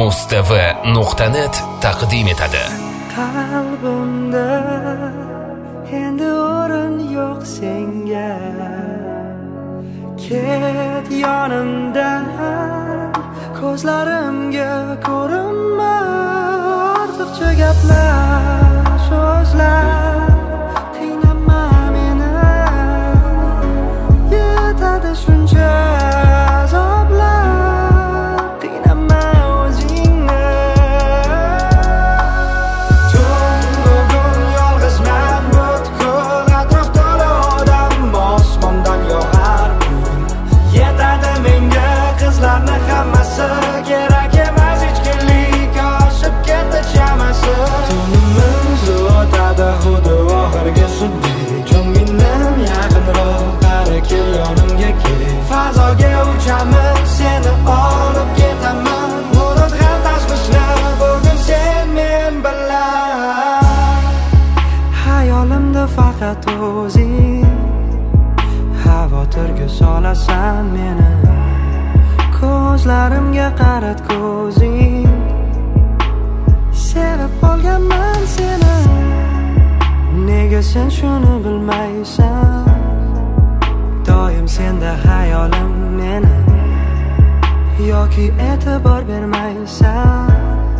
mustv.net taqdim etadi. Qalbimda endi o'rin yo'q senga, ket yonimdan, ko'zlarimga ko'rinma. Ortiqcha gaplar, so'zlar qiynama meni, yetadi shuncha azoblar, qiynama o'zingni. Tun bugun yolg'izman, butkul atrof to'la odam, osmondan yog'ar kun. Yetadi menga qizlarni hammasi, kerak emas hech kimlik, oshib ketdi chamasi. Tunimiz o'tadi xuddi oxirgi sudek, jo'nginem yaqinroq, qari kel yonimga kel. Fazoga uchamiz, seni olib ketaman, murod ham tashvishni, bugun sen men bilan. Hayolimda faqat o'zing, xavotirga solasan meni, ko'zlarimga qarat ko'zing. Sevib qolganman seni, nega sen shuni bilmaysan? Doim senda hayolim meni, yoki e'tibor bermaysan?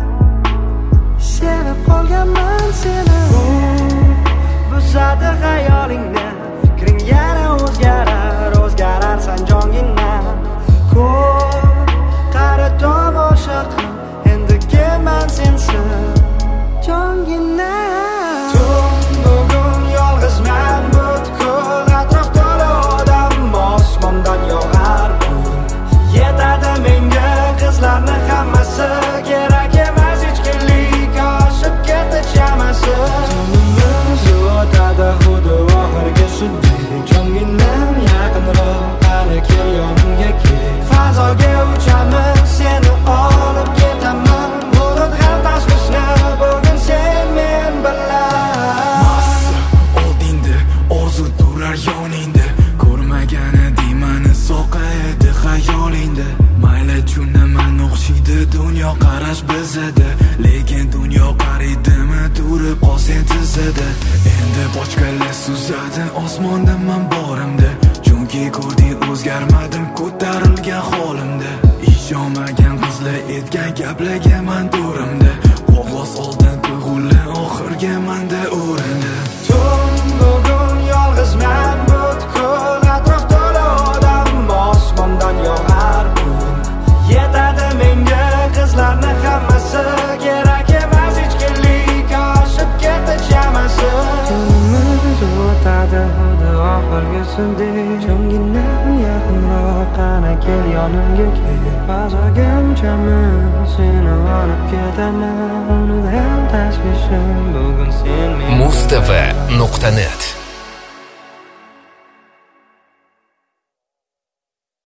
Sevib qolganman seni, buzadi xayolingni, fikring yana o'zgarar, o'zgararsan jongina. Ko'p qara tomosha qil, endi kelman sensiz jongina. Tun bugun yolg'izman, butkul atrof to'la odam, osmondan yog'ar kun. Yetadi menga qizlarni hammasi, kerak emas hech kimlik, oshib ketdi chamasi. Tunimiz o'tadi xuddi oxirgi sudek, jo'nginem yaqinroq, qari kel yonimga kel. Fazoga uchamiz, seni olib ketaman, murod ham tashvishni, bugun sen men bilan. Massa oldingda, orzu durar yoningda, ko'rmagani deymani soqa edi xayolingda. Mayli tunaman o'xshaydi dunyo qarash bizada, lekin dunyo qaraydimi turib qolsen tizada. Endi bochkalar suzadi osmonda men borimda, chunki ko'rding o'zgarmadim ko'tarilgan holimda. Ishonmagan qizlar aytgan gaplarga men to'rimda, qog'oz oldan tuyg'ular oxirga menda o'rindi. Tun bugun yolg'izman, butkul atrof to'la odam, osmondan yog'ar kun. Yetadi menga qizlarni hammasi, kerak emas hech kimlik, oshib ketdi chamasi. Tunimiz o'tadi xuddi oxirgi sudek, jo'nginem yaqinroq, qani kel yonimga kel. Fazoga uchamiz, seni olib ketaman, uni ham tashvishim, bugun sen men. mustv.net